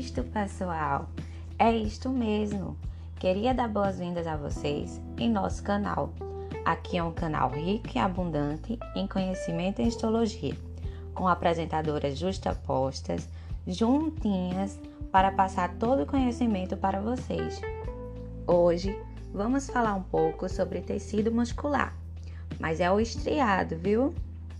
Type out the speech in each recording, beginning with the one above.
isto, pessoal? É isto mesmo. Queria dar boas-vindas a vocês em nosso canal. Aqui é um canal rico e abundante em conhecimento em histologia, com apresentadoras justapostas, juntinhas, para passar todo o conhecimento para vocês. Hoje vamos falar um pouco sobre tecido muscular, mas é o estriado, viu?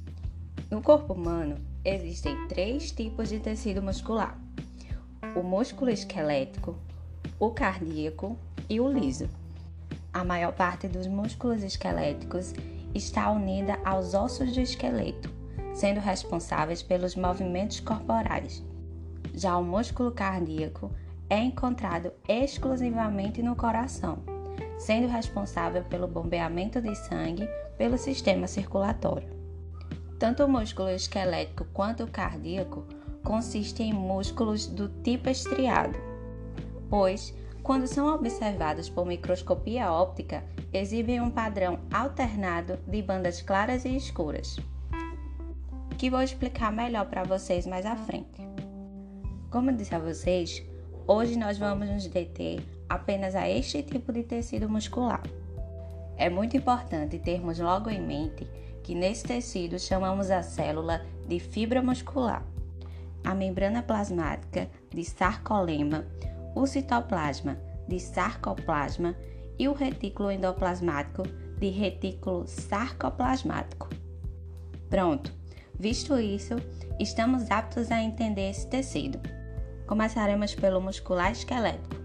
No corpo humano existem 3 tipos de tecido muscular: o músculo esquelético, o cardíaco e o liso. A maior parte dos músculos esqueléticos está unida aos ossos do esqueleto, sendo responsáveis pelos movimentos corporais. Já o músculo cardíaco é encontrado exclusivamente no coração, sendo responsável pelo bombeamento de sangue pelo sistema circulatório. Tanto o músculo esquelético quanto o cardíaco consistem em músculos do tipo estriado, pois, quando são observados por microscopia óptica, exibem um padrão alternado de bandas claras e escuras, que vou explicar melhor para vocês mais à frente. Como eu disse a vocês, hoje nós vamos nos deter apenas a este tipo de tecido muscular. É muito importante termos logo em mente que nesse tecido chamamos a célula de fibra muscular, a membrana plasmática de sarcolema, o citoplasma de sarcoplasma e o retículo endoplasmático de retículo sarcoplasmático. Pronto, visto isso, estamos aptos a entender esse tecido. Começaremos pelo muscular esquelético.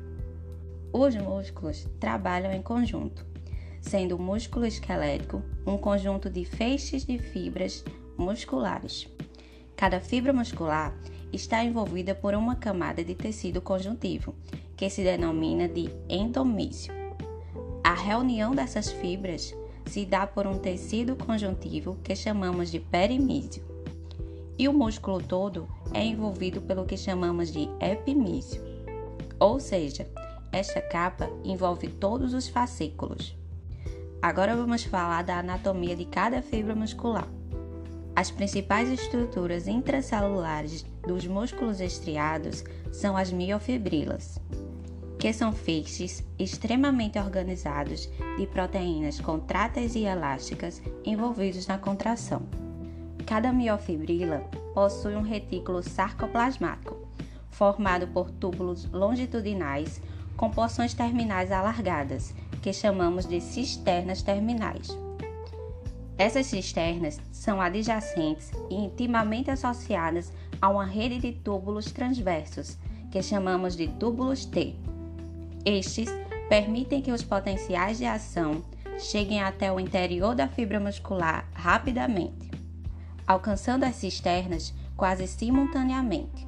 Os músculos trabalham em conjunto, sendo o músculo esquelético um conjunto de feixes de fibras musculares. Cada fibra muscular está envolvida por uma camada de tecido conjuntivo, que se denomina de endomísio. A reunião dessas fibras se dá por um tecido conjuntivo que chamamos de perimísio, e o músculo todo é envolvido pelo que chamamos de epimísio, ou seja, esta capa envolve todos os fascículos. Agora vamos falar da anatomia de cada fibra muscular. As principais estruturas intracelulares dos músculos estriados são as miofibrilas, que são feixes extremamente organizados de proteínas contráteis e elásticas envolvidos na contração. Cada miofibrila possui um retículo sarcoplasmático, formado por túbulos longitudinais com porções terminais alargadas, que chamamos de cisternas terminais. Essas cisternas são adjacentes e intimamente associadas a uma rede de túbulos transversos, que chamamos de túbulos T. Estes permitem que os potenciais de ação cheguem até o interior da fibra muscular rapidamente, alcançando as cisternas quase simultaneamente.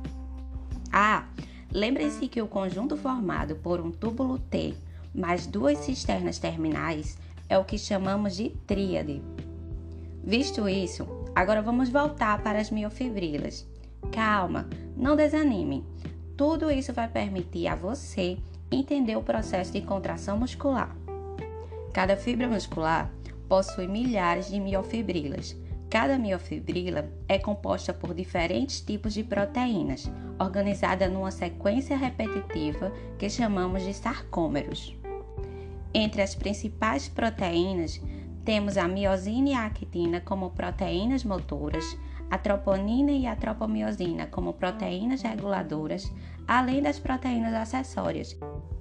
Lembre-se que o conjunto formado por um túbulo T mais 2 cisternas terminais é o que chamamos de tríade. Visto isso, agora vamos voltar para as miofibrilas. Calma, não desanime. Tudo isso vai permitir a você entender o processo de contração muscular. Cada fibra muscular possui milhares de miofibrilas. Cada miofibrila é composta por diferentes tipos de proteínas, organizada numa sequência repetitiva que chamamos de sarcômeros. Entre as principais proteínas, temos a miosina e a actina como proteínas motoras, a troponina e a tropomiosina como proteínas reguladoras, além das proteínas acessórias.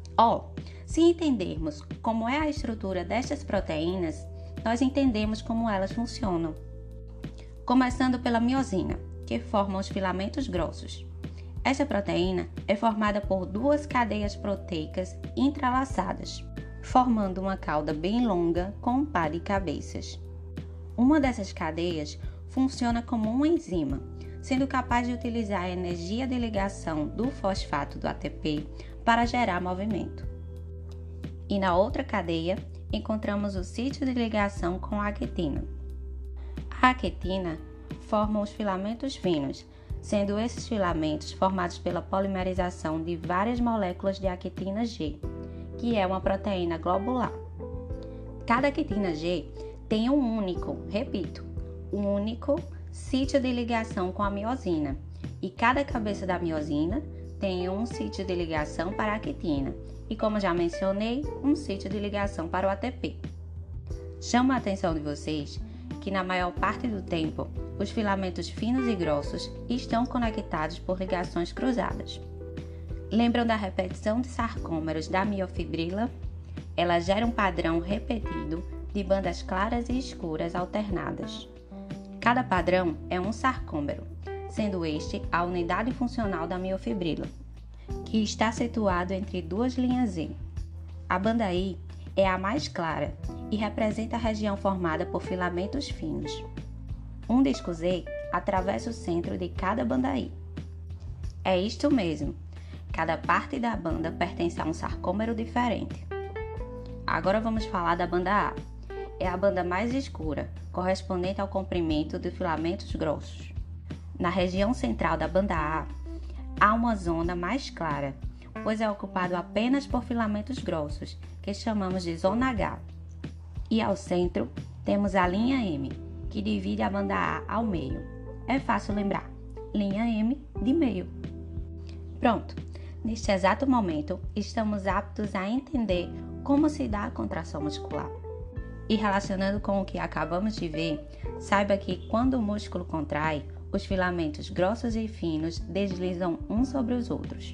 Se entendermos como é a estrutura destas proteínas, nós entendemos como elas funcionam. Começando pela miosina, que forma os filamentos grossos. Esta proteína é formada por 2 cadeias proteicas entrelaçadas, formando uma cauda bem longa com um par de cabeças. Uma dessas cadeias funciona como uma enzima, sendo capaz de utilizar a energia de ligação do fosfato do ATP para gerar movimento. E na outra cadeia, encontramos o sítio de ligação com a actina. A actina forma os filamentos finos, sendo esses filamentos formados pela polimerização de várias moléculas de actina G, que é uma proteína globular. Cada actina G tem um único sítio de ligação com a miosina, e cada cabeça da miosina tem um sítio de ligação para a actina e, como já mencionei, um sítio de ligação para o ATP. Chamo a atenção de vocês que na maior parte do tempo, os filamentos finos e grossos estão conectados por ligações cruzadas. Lembram da repetição de sarcômeros da miofibrila? Ela gera um padrão repetido de bandas claras e escuras alternadas. Cada padrão é um sarcômero, sendo este a unidade funcional da miofibrila, que está situado entre duas linhas Z. A banda I é a mais clara e representa a região formada por filamentos finos. Um disco Z atravessa o centro de cada banda I. É isto mesmo, cada parte da banda pertence a um sarcômero diferente. Agora vamos falar da banda A. É a banda mais escura, correspondente ao comprimento de filamentos grossos. Na região central da banda A, há uma zona mais clara, pois é ocupado apenas por filamentos grossos, que chamamos de zona H. E ao centro, temos a linha M, que divide a banda A ao meio. É fácil lembrar, linha M de meio. Pronto, neste exato momento, estamos aptos a entender como se dá a contração muscular. E relacionando com o que acabamos de ver, saiba que quando o músculo contrai, os filamentos grossos e finos deslizam uns sobre os outros.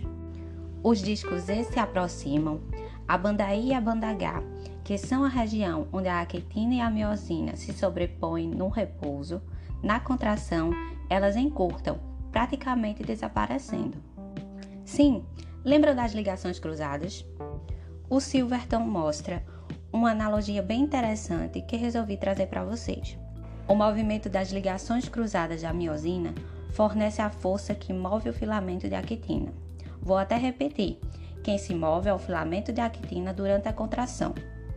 Os discos Z se aproximam, a banda I e a banda H, que são a região onde a actina e a miosina se sobrepõem no repouso, na contração, elas encurtam, praticamente desaparecendo. Sim, lembram das ligações cruzadas? O Silverton mostra uma analogia bem interessante que resolvi trazer para vocês. O movimento das ligações cruzadas da miosina fornece a força que move o filamento de actina. Vou até repetir, quem se move é o filamento de actina durante a contração.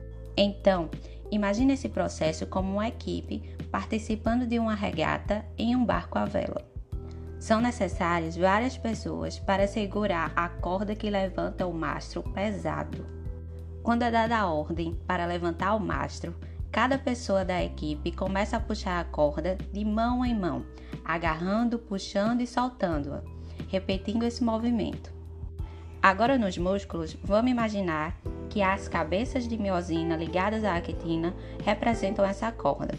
Então, imagine esse processo como uma equipe participando de uma regata em um barco à vela. São necessárias várias pessoas para segurar a corda que levanta o mastro pesado. Quando é dada a ordem para levantar o mastro, cada pessoa da equipe começa a puxar a corda de mão em mão, agarrando, puxando e soltando-a, repetindo esse movimento. Agora nos músculos, vamos imaginar que as cabeças de miosina ligadas à actina representam essa corda.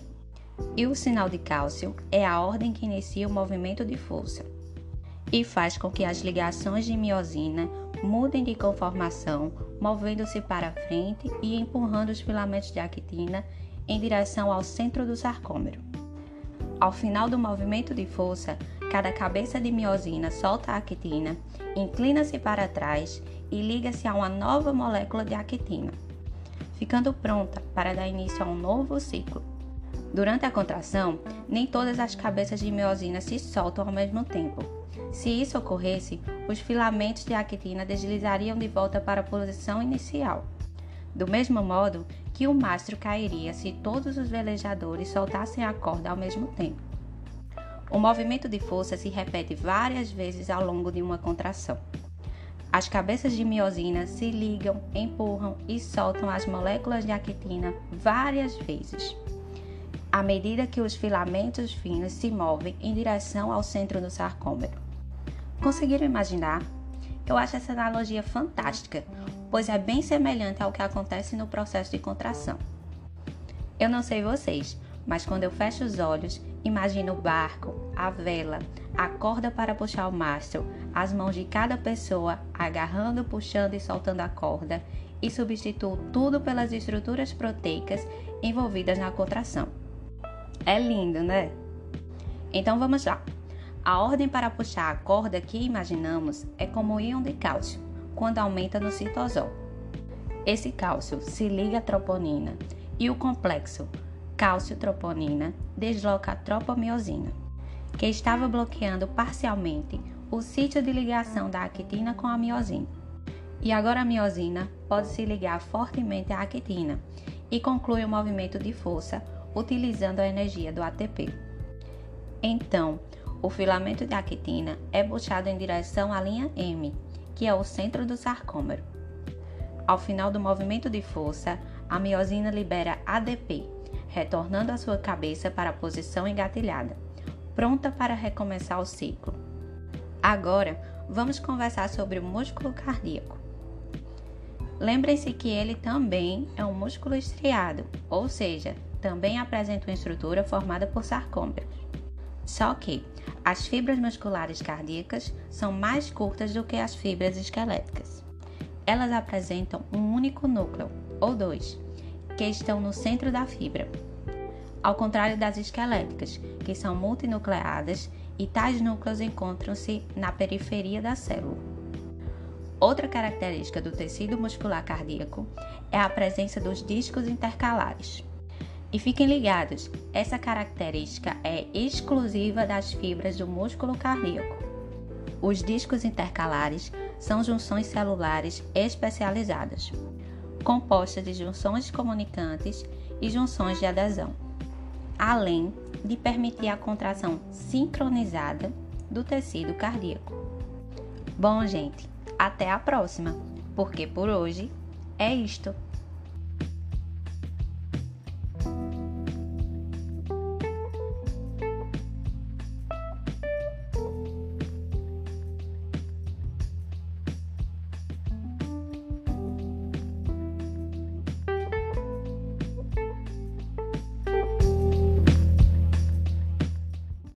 E o sinal de cálcio é a ordem que inicia o movimento de força e faz com que as ligações de miosina mudem de conformação, movendo-se para frente e empurrando os filamentos de actina em direção ao centro do sarcômero. Ao final do movimento de força, cada cabeça de miosina solta a actina, inclina-se para trás e liga-se a uma nova molécula de actina, ficando pronta para dar início a um novo ciclo. Durante a contração, nem todas as cabeças de miosina se soltam ao mesmo tempo. Se isso ocorresse, os filamentos de actina deslizariam de volta para a posição inicial. Do mesmo modo que o mastro cairia se todos os velejadores soltassem a corda ao mesmo tempo. O movimento de força se repete várias vezes ao longo de uma contração. As cabeças de miosina se ligam, empurram e soltam as moléculas de actina várias vezes, à medida que os filamentos finos se movem em direção ao centro do sarcômero. Conseguiram imaginar? Eu acho essa analogia fantástica, pois é bem semelhante ao que acontece no processo de contração. Eu não sei vocês, mas quando eu fecho os olhos, imagino o barco, a vela, a corda para puxar o mastro, as mãos de cada pessoa agarrando, puxando e soltando a corda e substituo tudo pelas estruturas proteicas envolvidas na contração. É lindo, né? Então vamos lá. A ordem para puxar a corda que imaginamos é como o íon de cálcio, quando aumenta no citosol. Esse cálcio se liga à troponina e o complexo cálcio-troponina desloca a tropomiosina, que estava bloqueando parcialmente o sítio de ligação da actina com a miosina. E agora a miosina pode se ligar fortemente à actina e conclui o movimento de força utilizando a energia do ATP. Então, o filamento de actina é puxado em direção à linha M, que é o centro do sarcômero. Ao final do movimento de força, a miosina libera ADP, retornando a sua cabeça para a posição engatilhada, pronta para recomeçar o ciclo. Agora, vamos conversar sobre o músculo cardíaco. Lembrem-se que ele também é um músculo estriado, ou seja, também apresenta uma estrutura formada por sarcômeros. Só que as fibras musculares cardíacas são mais curtas do que as fibras esqueléticas. Elas apresentam um único núcleo, ou dois, que estão no centro da fibra, ao contrário das esqueléticas, que são multinucleadas e tais núcleos encontram-se na periferia da célula. Outra característica do tecido muscular cardíaco é a presença dos discos intercalares. E fiquem ligados, essa característica é exclusiva das fibras do músculo cardíaco. Os discos intercalares são junções celulares especializadas, compostas de junções comunicantes e junções de adesão, além de permitir a contração sincronizada do tecido cardíaco. Bom, gente, até a próxima, porque por hoje é isto.